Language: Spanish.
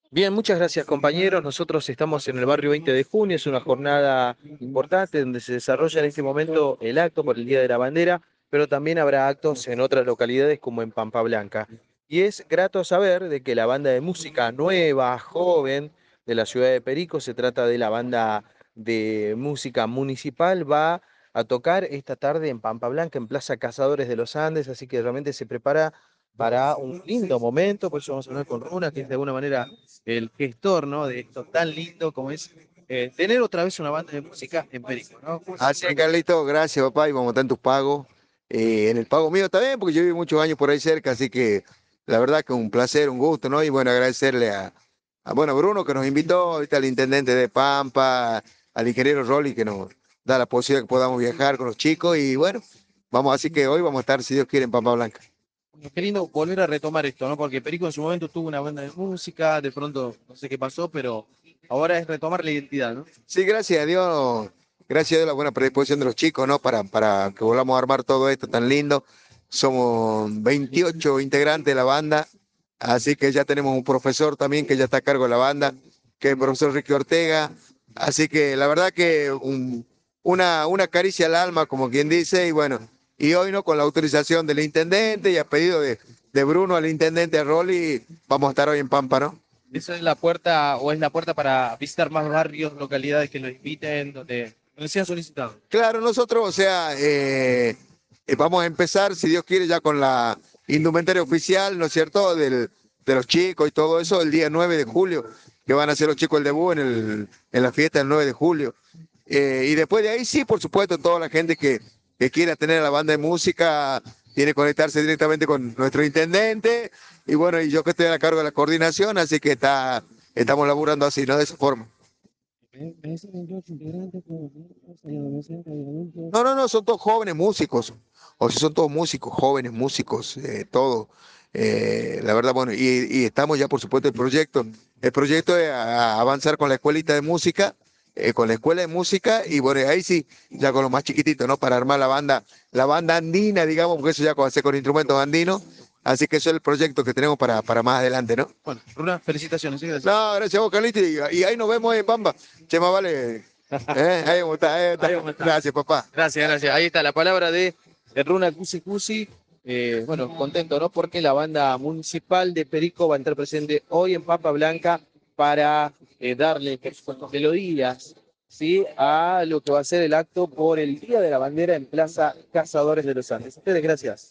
Bien, muchas gracias compañeros. Nosotros estamos en el barrio 20 de junio, es una jornada importante donde se desarrolla en este momento el acto por el Día de la Bandera, pero también habrá actos en otras localidades como en Pampa Blanca. Y es grato saber de que la banda de música nueva, joven, de la ciudad de Perico, se trata de la banda de música municipal, va a tocar esta tarde en Pampa Blanca, en Plaza Cazadores de los Andes, así que realmente se prepara para un lindo momento, por eso vamos a hablar con Runa, que es de alguna manera el gestor, ¿no? De esto tan lindo como es tener otra vez una banda de música en Perico, ¿no? Así es, Carlito, gracias, papá, y vamos a estar en tus pagos. En el pago mío también, porque yo viví muchos años por ahí cerca, así que la verdad que un placer, un gusto, ¿no? Y bueno, agradecerle bueno, Bruno que nos invitó, ahorita al intendente de Pampa, al ingeniero Rolly que nos da la posibilidad que podamos viajar con los chicos y bueno, vamos, así que hoy vamos a estar, si Dios quiere, en Pampa Blanca. Bueno, qué lindo volver a retomar esto, ¿no? Porque Perico en su momento tuvo una banda de música, de pronto no sé qué pasó, pero ahora es retomar la identidad, ¿no? Sí, gracias a Dios la buena predisposición de los chicos, ¿no? Para que volvamos a armar todo esto tan lindo. Somos 28 integrantes de la banda, así que ya tenemos un profesor también que ya está a cargo de la banda, que es el profesor Ricky Ortega. Así que la verdad que una caricia al alma, como quien dice, y bueno, y hoy, ¿no? Con la autorización del intendente y a pedido de Bruno al intendente Rolly, vamos a estar hoy en Pampa, ¿no? Esa es la puerta, o es la puerta para visitar más barrios, localidades que lo inviten, donde sea solicitado. Claro, nosotros, o sea, vamos a empezar, si Dios quiere, ya con la indumentaria oficial, ¿no es cierto?, de los chicos y todo eso, el día 9 de julio, que van a hacer los chicos el debut en la fiesta del 9 de julio. Y después de ahí, sí, por supuesto, toda la gente que quiera tener a la banda de música tiene que conectarse directamente con nuestro intendente. Y bueno, y yo que estoy a cargo de la coordinación, así que estamos laburando así, ¿no? De esa forma. Me dicen 28 integrantes, como hay adolescentes, hay adultos. No, no, no, son todos jóvenes músicos. O sea, son todos músicos, jóvenes músicos, todo. La verdad, bueno, y estamos ya, por supuesto, el proyecto. El proyecto es avanzar con la escuelita de música, con la escuela de música, y bueno, ahí sí, ya con los más chiquititos, ¿no? Para armar la banda andina, digamos, porque eso ya va a ser con instrumentos andinos. Así que eso es el proyecto que tenemos para más adelante, ¿no? Bueno, Runa, felicitaciones, ¿sí? Gracias. No, gracias a vos, Carlito, y ahí nos vemos en Bamba. Che, más vale. Ahí vamos a estar, ahí Ahí está. vamos a estar. Gracias, papá. Gracias, gracias. Ahí está la palabra de Runa Cusi Cusi. Bueno, contento, ¿no? Porque la banda municipal de Perico va a estar presente hoy en Papa Blanca para darle, por supuesto, melodías, ¿sí? A lo que va a ser el acto por el Día de la Bandera en Plaza Cazadores de los Andes. A ustedes, gracias.